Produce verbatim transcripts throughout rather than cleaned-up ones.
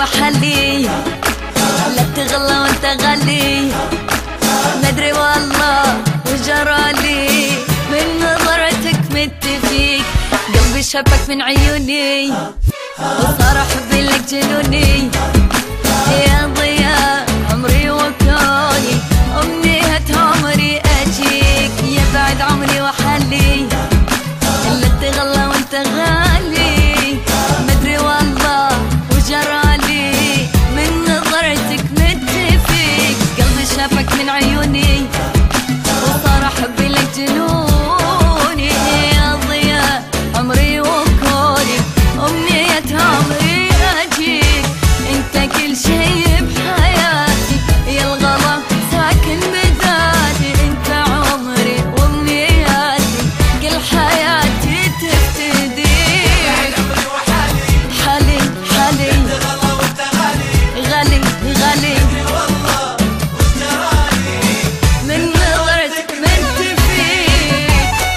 وحلي، لا تغلى وانت غالي. مدري والله وجرالي من نظرتك مت فيك، قلبي شبك من عيوني وصار حبي لك جنوني. يا ضياء عمري وكوني، أمنية عمري أجيك، يا بعد عمري وحلي، لا تغلى وانت غالي. مدري والله وجرالي من نظرتك مت فيك، قلبي شافك من عيوني وصار حبي لك جنوني. يا ضياء عمري وكوني، أمنية عمري أجيك، انت كل شي بحياتي، يا الغلا ساكن بداتي. انت عمري وامنياتي، كل حياتي تبتدي. حالي حالي غالي غالي، من نظرتك مت فيك.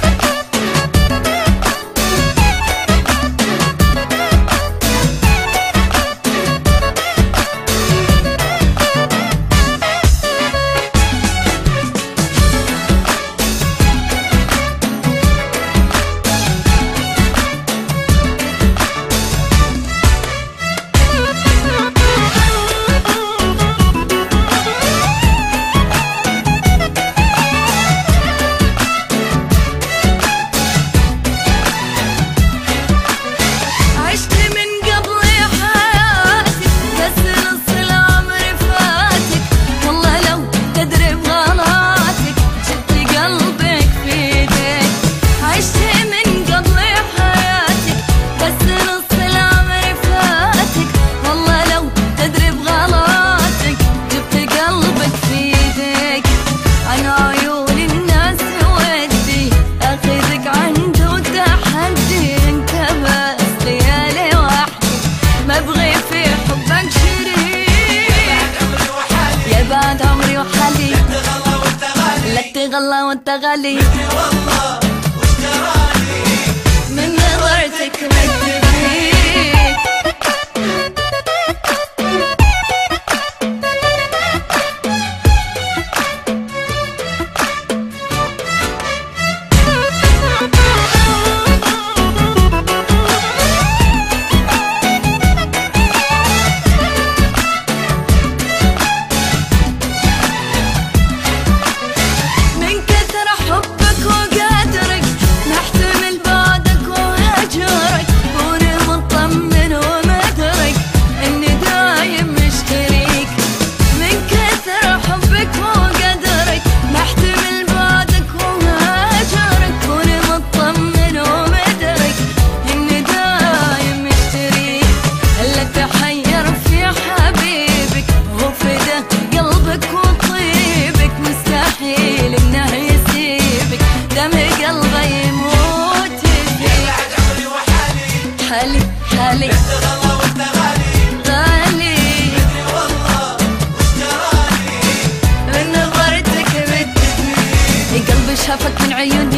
لا تغلى وانت غالي، من نظرتك مت فيك. حالي حالي غالي، من نظرتك مت فيك، قلبي شافك من عيوني